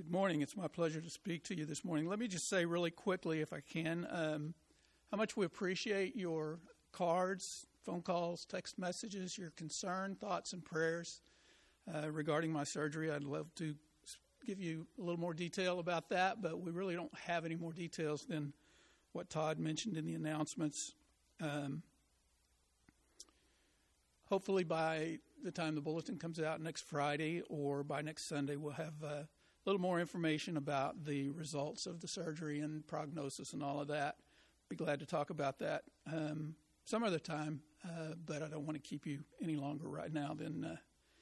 Good morning. It's my pleasure to speak to you this morning. Let me just say really quickly, if I can, how much we appreciate your cards, phone calls, text messages, your concern, thoughts, and prayers regarding my surgery. I'd love to give you a little more detail about that, but we really don't have any more details than what Todd mentioned in the announcements. Hopefully by the time the bulletin comes out next Friday or by next Sunday, we'll have a little more information about the results of the surgery and prognosis and all of that. Be glad to talk about that some other time, but I don't want to keep you any longer right now than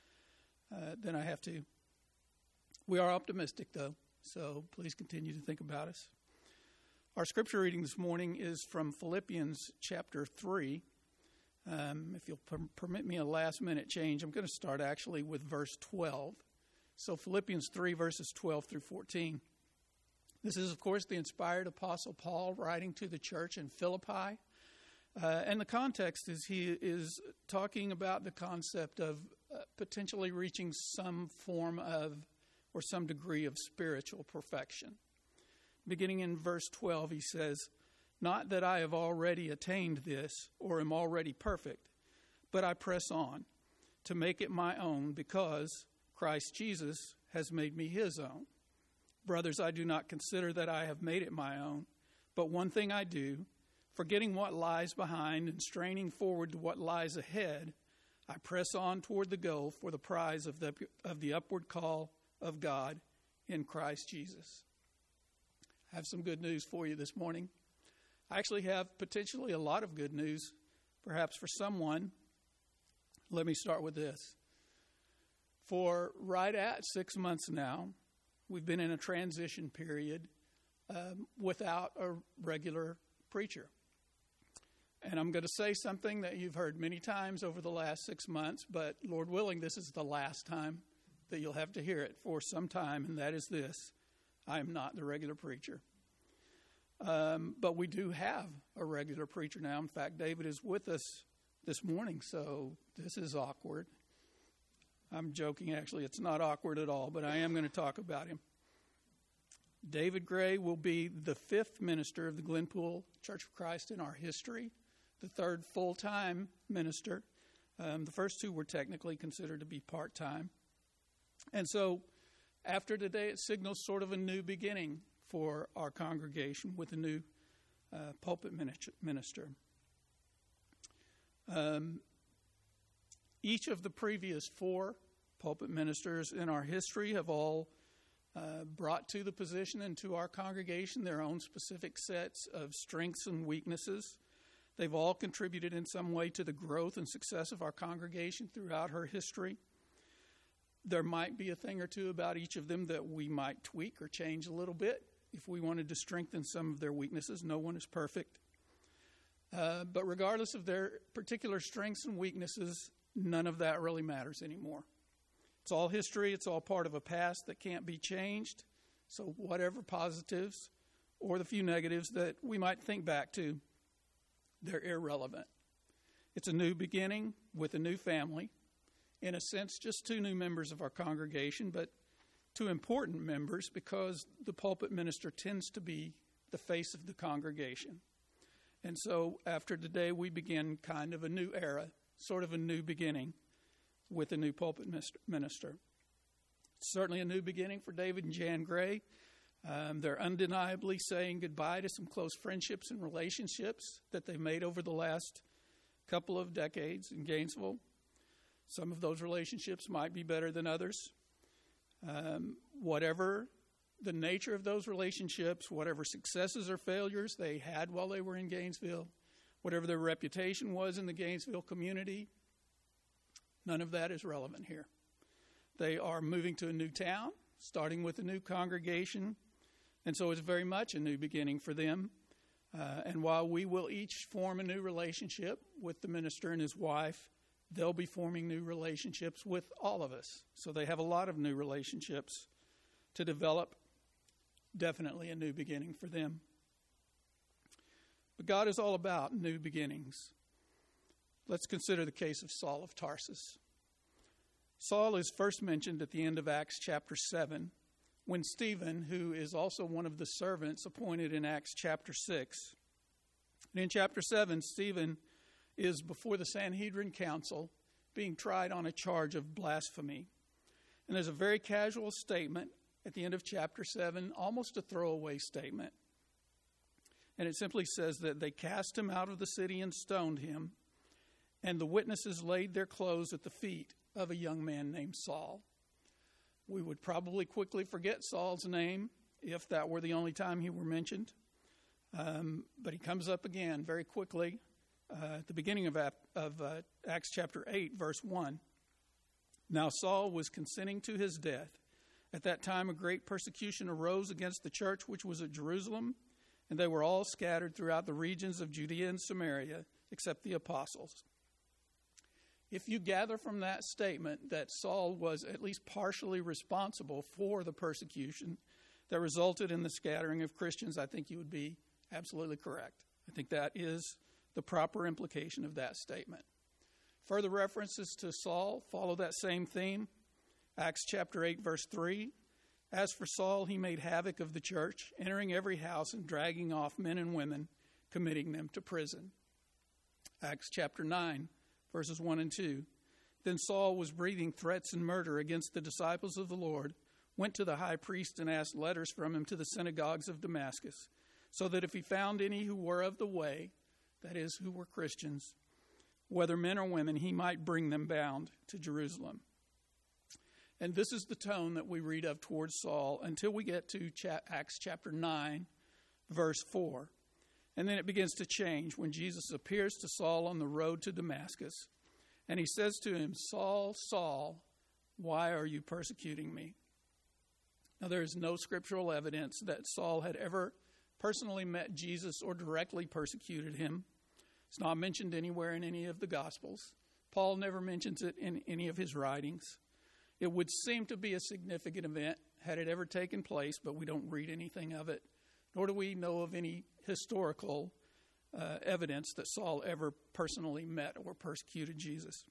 I have to. We are optimistic, though, so please continue to think about us. Our scripture reading this morning is from Philippians chapter 3. If you'll permit me a last-minute change, I'm going to start actually with verse 12. So Philippians 3, verses 12 through 14. This is, of course, the inspired Apostle Paul writing to the church in Philippi. And the context is he is talking about the concept of potentially reaching some form of or some degree of spiritual perfection. Beginning in verse 12, he says, "Not that I have already attained this or am already perfect, but I press on to make it my own because Christ Jesus has made me his own. Brothers, I do not consider that I have made it my own, but one thing I do, forgetting what lies behind and straining forward to what lies ahead, I press on toward the goal for the prize of the upward call of God in Christ Jesus." I have some good news for you this morning. I actually have potentially a lot of good news, perhaps for someone. Let me start with this. For right at 6 months now, we've been in a transition period without a regular preacher. And I'm going to say something that you've heard many times over the last 6 months, but Lord willing, this is the last time that you'll have to hear it for some time, and that is this: I am not the regular preacher. But we do have a regular preacher now. In fact, David is with us this morning, so this is awkward. I'm joking, actually. It's not awkward at all, but I am going to talk about him. David Gray will be the 5th minister of the Glenpool Church of Christ in our history, the 3rd full-time minister. The first 2 were technically considered to be part-time. And so after today, it signals sort of a new beginning for our congregation with a new pulpit minister. Each of the previous 4 pulpit ministers in our history have all brought to the position and to our congregation their own specific sets of strengths and weaknesses. They've all contributed in some way to the growth and success of our congregation throughout her history. There might be a thing or two about each of them that we might tweak or change a little bit if we wanted to strengthen some of their weaknesses. No one is perfect. But regardless of their particular strengths and weaknesses, none of that really matters anymore. It's all history. It's all part of a past that can't be changed. So whatever positives or the few negatives that we might think back to, they're irrelevant. It's a new beginning with a new family. In a sense, just 2 new members of our congregation, but 2 important members because the pulpit minister tends to be the face of the congregation. And so after today, we begin kind of a new era, sort of a new beginning with a new pulpit minister. It's certainly a new beginning for David and Jan Gray. They're undeniably saying goodbye to some close friendships and relationships that they've made over the last couple of decades in Gainesville. Some of those relationships might be better than others. Whatever the nature of those relationships, whatever successes or failures they had while they were in Gainesville, whatever their reputation was in the Gainesville community, none of that is relevant here. They are moving to a new town, starting with a new congregation, and so it's very much a new beginning for them. And while we will each form a new relationship with the minister and his wife, they'll be forming new relationships with all of us. So they have a lot of new relationships to develop. Definitely a new beginning for them. But God is all about new beginnings. Let's consider the case of Saul of Tarsus. Saul is first mentioned at the end of Acts chapter 7 when Stephen, who is also one of the servants appointed in Acts chapter 6, and in chapter 7, Stephen is before the Sanhedrin Council being tried on a charge of blasphemy. And there's a very casual statement at the end of chapter 7, almost a throwaway statement. And it simply says that they cast him out of the city and stoned him, and the witnesses laid their clothes at the feet of a young man named Saul. We would probably quickly forget Saul's name if that were the only time he were mentioned. But he comes up again very quickly at the beginning of Acts chapter 8, verse 1. Now Saul was consenting to his death. At that time a great persecution arose against the church which was at Jerusalem, and they were all scattered throughout the regions of Judea and Samaria, except the apostles. If you gather from that statement that Saul was at least partially responsible for the persecution that resulted in the scattering of Christians, I think you would be absolutely correct. I think that is the proper implication of that statement. Further references to Saul follow that same theme. Acts chapter 8, verse 3. As for Saul, he made havoc of the church, entering every house and dragging off men and women, committing them to prison. Acts chapter 9, verses 1 and 2. Then Saul was breathing threats and murder against the disciples of the Lord, went to the high priest and asked letters from him to the synagogues of Damascus, so that if he found any who were of the way, that is, who were Christians, whether men or women, he might bring them bound to Jerusalem. And this is the tone that we read of towards Saul until we get to Acts chapter 9, verse 4. And then it begins to change when Jesus appears to Saul on the road to Damascus. And he says to him, Saul, Saul, why are you persecuting me? Now there is no scriptural evidence that Saul had ever personally met Jesus or directly persecuted him. It's not mentioned anywhere in any of the Gospels. Paul never mentions it in any of his writings. It would seem to be a significant event had it ever taken place, but we don't read anything of it, nor do we know of any historical evidence that Saul ever personally met or persecuted Jesus.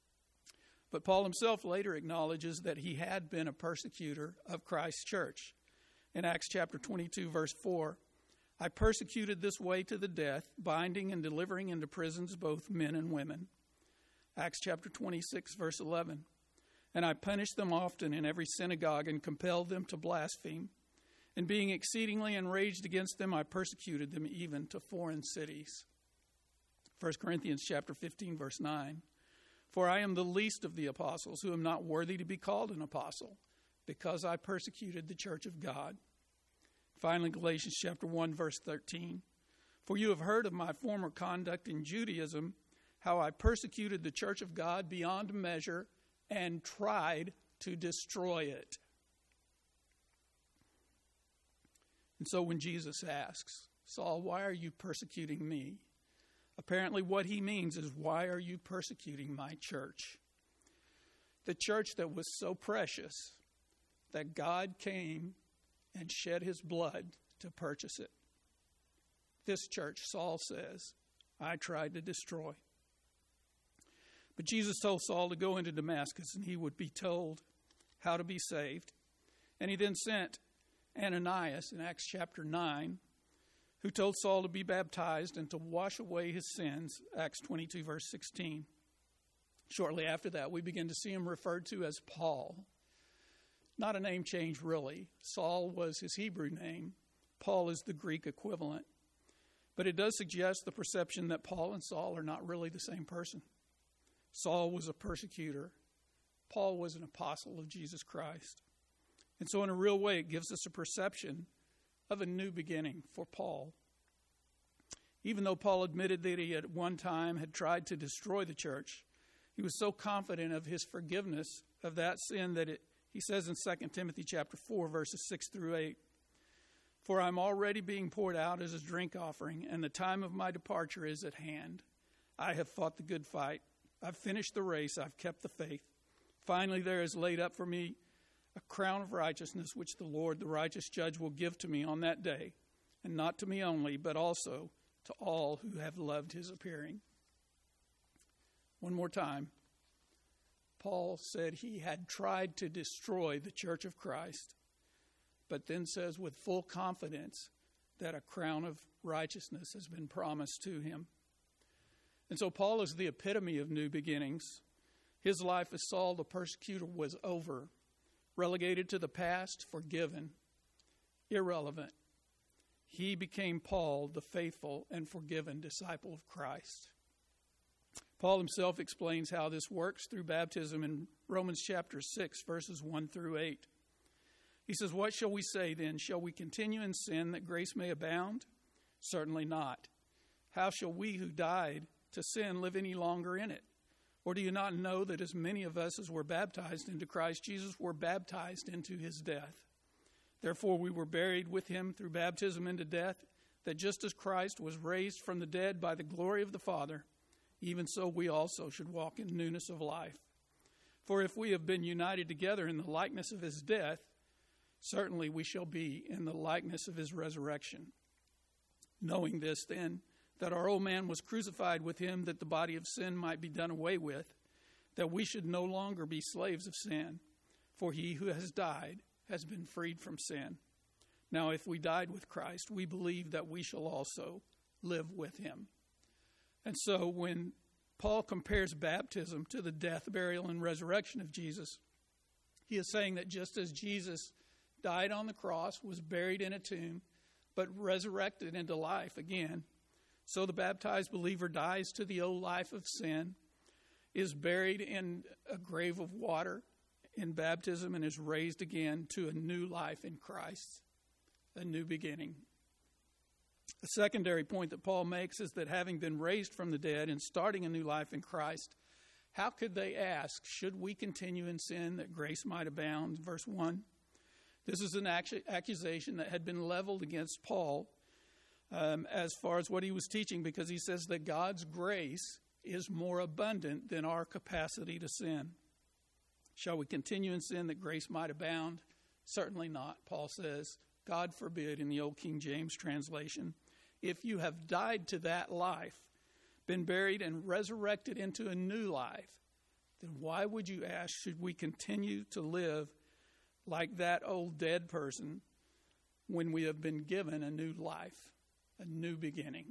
But Paul himself later acknowledges that he had been a persecutor of Christ's church. In Acts chapter 22, verse 4, I persecuted this way to the death, binding and delivering into prisons both men and women. Acts chapter 26, verse 11, and I punished them often in every synagogue and compelled them to blaspheme. And being exceedingly enraged against them, I persecuted them even to foreign cities. 1 Corinthians chapter 15, verse 9, for I am the least of the apostles, who am not worthy to be called an apostle, because I persecuted the church of God. Finally, Galatians chapter 1, verse 13. For you have heard of my former conduct in Judaism, how I persecuted the church of God beyond measure and tried to destroy it. And so when Jesus asks, Saul, why are you persecuting me? Apparently what he means is, why are you persecuting my church? The church that was so precious that God came and shed his blood to purchase it. This church, Saul says, I tried to destroy. But Jesus told Saul to go into Damascus and he would be told how to be saved. And he then sent Ananias in Acts chapter 9, who told Saul to be baptized and to wash away his sins, Acts 22, verse 16. Shortly after that, we begin to see him referred to as Paul. Not a name change, really. Saul was his Hebrew name. Paul is the Greek equivalent. But it does suggest the perception that Paul and Saul are not really the same person. Saul was a persecutor. Paul was an apostle of Jesus Christ. And so in a real way, it gives us a perception of a new beginning for Paul. Even though Paul admitted that he at one time had tried to destroy the church, he was so confident of his forgiveness of that sin that he says in 2 Timothy chapter 4, verses 6 through 8, for I'm already being poured out as a drink offering, and the time of my departure is at hand. I have fought the good fight. I've finished the race. I've kept the faith. Finally, there is laid up for me a crown of righteousness, which the Lord, the righteous judge, will give to me on that day, and not to me only, but also to all who have loved his appearing. One more time. Paul said he had tried to destroy the church of Christ, but then says with full confidence that a crown of righteousness has been promised to him. And so Paul is the epitome of new beginnings. His life as Saul the persecutor was over, relegated to the past, forgiven, irrelevant. He became Paul, the faithful and forgiven disciple of Christ. Paul himself explains how this works through baptism in Romans chapter 6, verses 1 through 8. He says, "What shall we say then? Shall we continue in sin that grace may abound? Certainly not. How shall we who died to sin live any longer in it? Or do you not know that as many of us as were baptized into Christ Jesus were baptized into his death? Therefore we were buried with him through baptism into death, that just as Christ was raised from the dead by the glory of the Father, even so we also should walk in newness of life. For if we have been united together in the likeness of his death, certainly we shall be in the likeness of his resurrection. Knowing this then, that our old man was crucified with him, that the body of sin might be done away with, that we should no longer be slaves of sin. For he who has died has been freed from sin. Now if we died with Christ, we believe that we shall also live with him." And so when Paul compares baptism to the death, burial, and resurrection of Jesus, he is saying that just as Jesus died on the cross, was buried in a tomb, but resurrected into life again, so the baptized believer dies to the old life of sin, is buried in a grave of water in baptism, and is raised again to a new life in Christ, a new beginning. A secondary point that Paul makes is that having been raised from the dead and starting a new life in Christ, how could they ask, should we continue in sin that grace might abound? Verse 1. This is an accusation that had been leveled against Paul as far as what he was teaching, because he says that God's grace is more abundant than our capacity to sin. Shall we continue in sin that grace might abound? Certainly not, Paul says. God forbid, in the old King James translation. If you have died to that life, been buried and resurrected into a new life, then why would you ask, should we continue to live like that old dead person when we have been given a new life, a new beginning?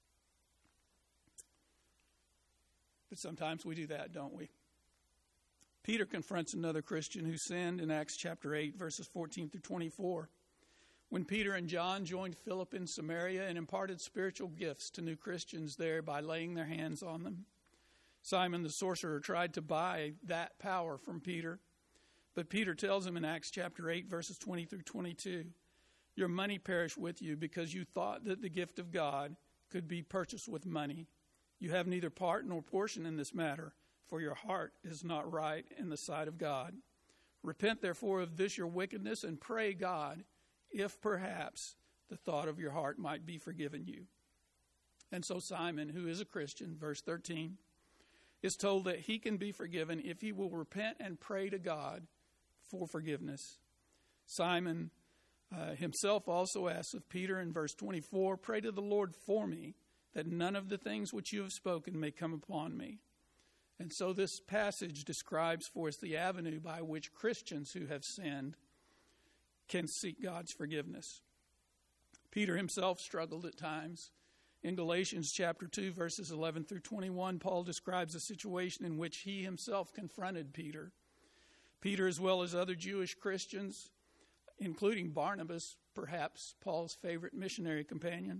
But sometimes we do that, don't we? Peter confronts another Christian who sinned in Acts chapter 8, verses 14 through 24. When Peter and John joined Philip in Samaria and imparted spiritual gifts to new Christians there by laying their hands on them, Simon the sorcerer tried to buy that power from Peter. But Peter tells him in Acts chapter 8, verses 20 through 22, "Your money perish with you because you thought that the gift of God could be purchased with money. You have neither part nor portion in this matter, for your heart is not right in the sight of God. Repent therefore of this your wickedness and pray God, if perhaps the thought of your heart might be forgiven you." And so Simon, who is a Christian, verse 13, is told that he can be forgiven if he will repent and pray to God for forgiveness. Simon himself also asks of Peter in verse 24, "Pray to the Lord for me, that none of the things which you have spoken may come upon me." And so this passage describes for us the avenue by which Christians who have sinned can seek God's forgiveness. Peter himself struggled at times. In Galatians chapter 2, verses 11 through 21, Paul describes a situation in which he himself confronted Peter. Peter, as well as other Jewish Christians, including Barnabas, perhaps Paul's favorite missionary companion,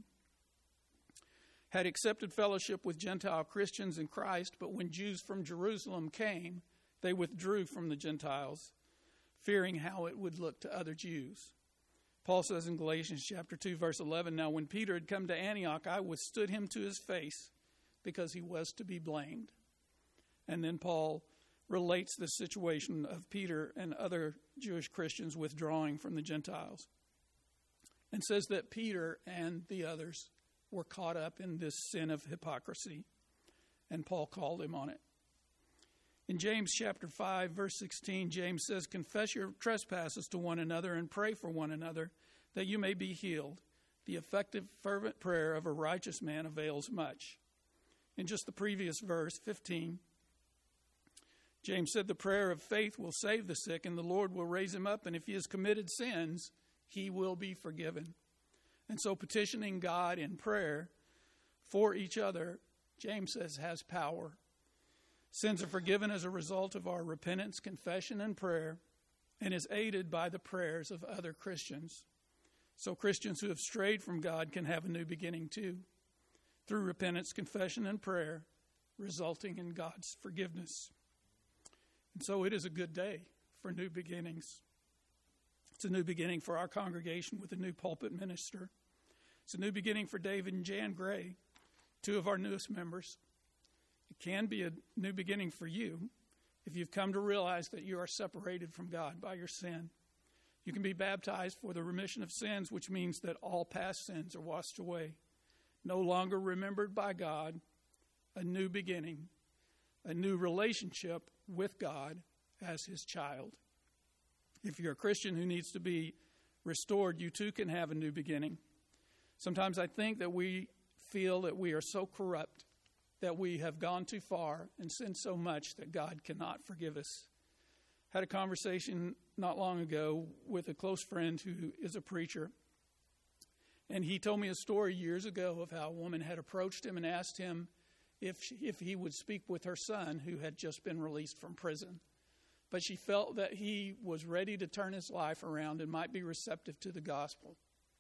had accepted fellowship with Gentile Christians in Christ, but when Jews from Jerusalem came, they withdrew from the Gentiles, fearing how it would look to other Jews. Paul says in Galatians chapter 2, verse 11, "Now when Peter had come to Antioch, I withstood him to his face, because he was to be blamed." And then Paul relates the situation of Peter and other Jewish Christians withdrawing from the Gentiles, and says that Peter and the others were caught up in this sin of hypocrisy, and Paul called him on it. In James chapter 5, verse 16, James says, "Confess your trespasses to one another and pray for one another, that you may be healed. The effective, fervent prayer of a righteous man avails much." In just the previous verse, 15, James said, "The prayer of faith will save the sick, and the Lord will raise him up, and if he has committed sins, he will be forgiven. And so petitioning God in prayer for each other, James says, has power. Sins are forgiven as a result of our repentance, confession, and prayer, and is aided by the prayers of other Christians. So Christians who have strayed from God can have a new beginning too, through repentance, confession, and prayer, resulting in God's forgiveness. And so it is a good day for new beginnings. It's a new beginning for our congregation with a new pulpit minister. It's a new beginning for David and Jan Gray, two of our newest members. It can be a new beginning for you if you've come to realize that you are separated from God by your sin. You can be baptized for the remission of sins, which means that all past sins are washed away, no longer remembered by God, a new beginning, a new relationship with God as his child. If you're a Christian who needs to be restored, you too can have a new beginning. Sometimes I think that we feel that we are so corrupt, that we have gone too far and sinned so much that God cannot forgive us. I had a conversation not long ago with a close friend who is a preacher. And he told me a story years ago of how a woman had approached him and asked him if he would speak with her son who had just been released from prison. But she felt that he was ready to turn his life around and might be receptive to the gospel.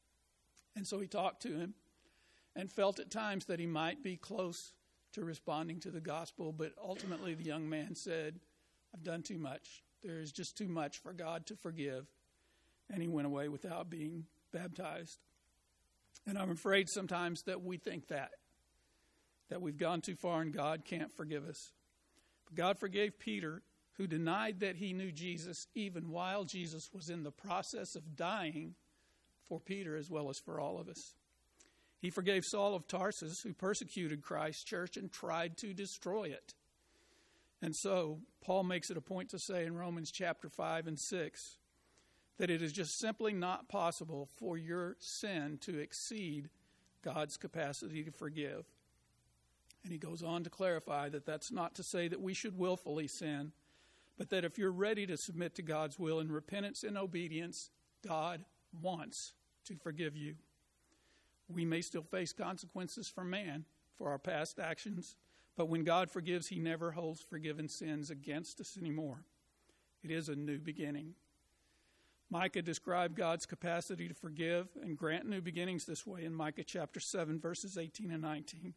And so he talked to him and felt at times that he might be close to responding to the gospel. But ultimately the young man said, "I've done too much. There is just too much for God to forgive." And he went away without being baptized. And I'm afraid sometimes that we think that we've gone too far and God can't forgive us. But God forgave Peter, who denied that he knew Jesus even while Jesus was in the process of dying for Peter as well as for all of us. He forgave Saul of Tarsus, who persecuted Christ's church and tried to destroy it. And so Paul makes it a point to say in Romans chapter 5 and 6 that it is just simply not possible for your sin to exceed God's capacity to forgive. And he goes on to clarify that that's not to say that we should willfully sin, but that if you're ready to submit to God's will in repentance and obedience, God wants to forgive you. We may still face consequences from man for our past actions, but when God forgives, he never holds forgiven sins against us anymore. It is a new beginning. Micah described God's capacity to forgive and grant new beginnings this way in Micah chapter 7, verses 18 and 19.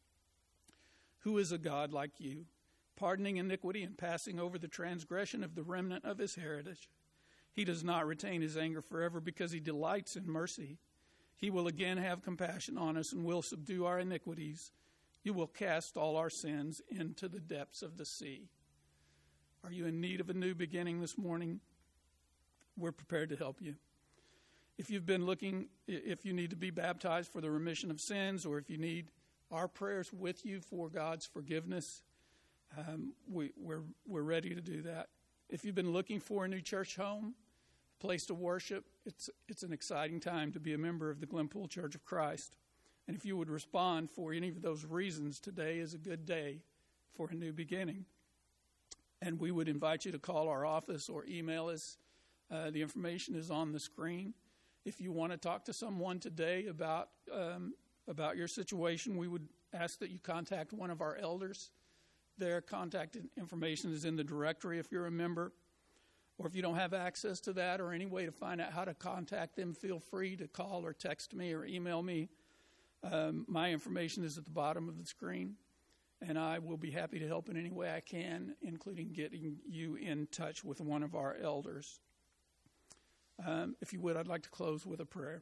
Who is a God like you, pardoning iniquity and passing over the transgression of the remnant of his heritage? He does not retain his anger forever because he delights in mercy. He will again have compassion on us and will subdue our iniquities. You will cast all our sins into the depths of the sea. Are you in need of a new beginning this morning? We're prepared to help you. If you've been looking, if you need to be baptized for the remission of sins, or if you need our prayers with you for God's forgiveness, we're ready to do that. If you've been looking for a new church home, a place to worship, it's an exciting time to be a member of the Glenpool Church of Christ. And if you would respond for any of those reasons, today is a good day for a new beginning. And we would invite you to call our office or email us. The information is on the screen. If you want to talk to someone today about your situation, we would ask that you contact one of our elders. Their contact information is in the directory if you're a member. Or if you don't have access to that or any way to find out how to contact them, feel free to call or text me or email me. My information is at the bottom of the screen, and I will be happy to help in any way I can, including getting you in touch with one of our elders. If you would, I'd like to close with a prayer.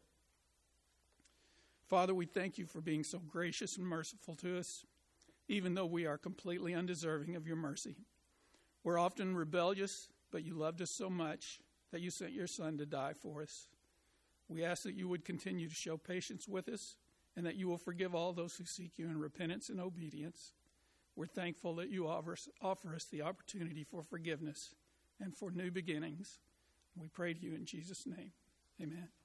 Father, we thank you for being so gracious and merciful to us, even though we are completely undeserving of your mercy. We're often rebellious, but you loved us so much that you sent your Son to die for us. We ask that you would continue to show patience with us and that you will forgive all those who seek you in repentance and obedience. We're thankful that you offer us the opportunity for forgiveness and for new beginnings. We pray to you in Jesus' name. Amen.